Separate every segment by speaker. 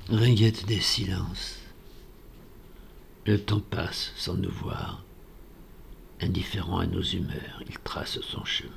Speaker 1: Ringuette des silences. Le temps passe sans nous voir. Indifférent à nos humeurs, il trace son chemin.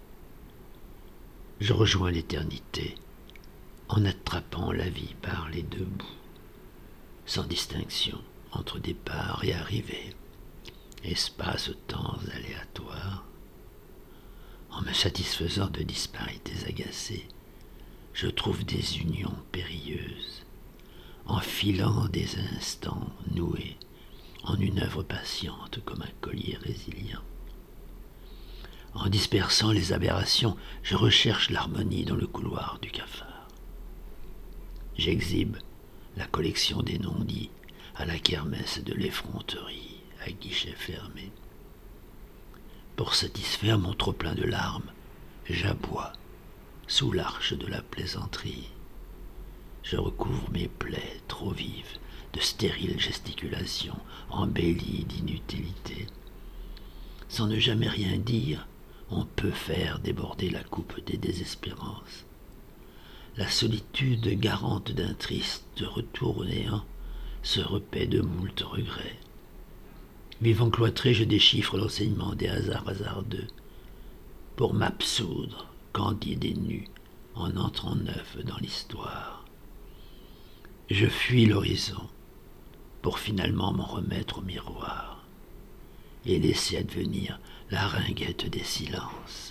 Speaker 1: Je rejoins l'éternité en attrapant la vie par les deux bouts, sans distinction entre départ et arrivée, espace-temps aléatoires. En me satisfaisant de disparités agacées, je trouve des unions périlleuses, enfilant des instants noués en une œuvre patiente comme un collier résilient. En dispersant les aberrations, je recherche l'harmonie dans le couloir du cafard. J'exhibe la collection des non-dits à la kermesse de l'effronterie à guichet fermé. Pour satisfaire mon trop-plein de larmes, j'aboie sous l'arche de la plaisanterie. Je recouvre mes plaies trop vives de stériles gesticulations embellies d'inutilité. Sans ne jamais rien dire, on peut faire déborder la coupe des désespérances. La solitude garante d'un triste retour au néant se repaît de moult regrets. Vivant cloîtré, je déchiffre l'enseignement des hasards hasardeux pour m'absoudre, candide et nu, en entrant neuf dans l'histoire. Je fuis l'horizon pour finalement m'en remettre au miroir et laisser advenir la ringuette des silences.